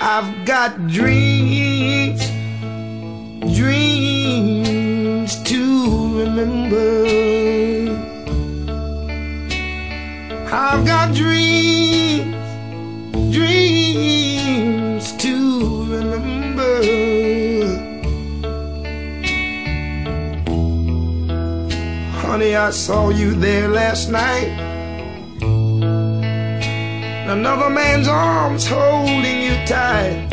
I've got dreams, dreams to remember. I've got dreams, dreams to remember. Honey, I saw you there last night. Another man's arms holding you tight.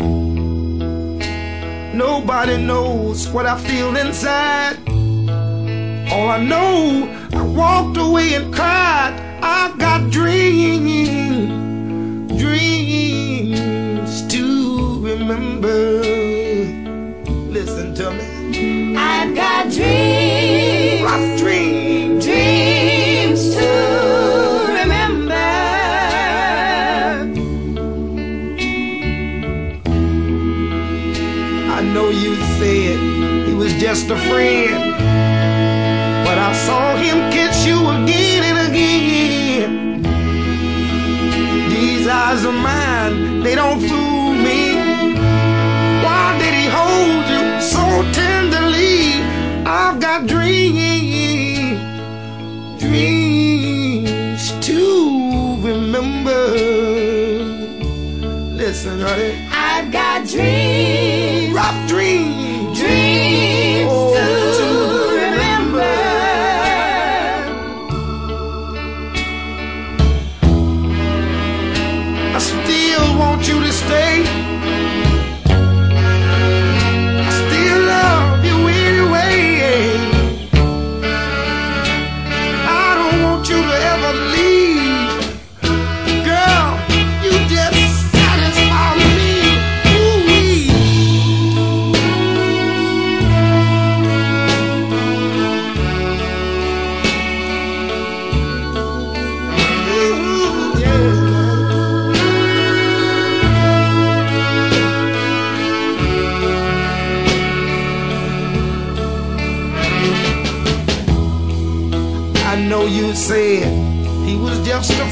Nobody knows what I feel inside. All I know, I walked away and cried. I've got dreams, dreams to remember. Listen to me. I've got dreams, rough dreams, dreams to remember. I know you said he was just a friend, but I saw him kiss you again and again. These eyes of mine, they don't fool me. Why did he hold you so tenderly? I've got dreams, dreams to remember. Listen, honey. I've got dreams, rough dreams, dreams to remember. I still want you to stay. I still love you anyway. I don't want you to ever leave. Girl, you just satisfy me. Ooh-wee. Ooh, yeah. I know you said he was just a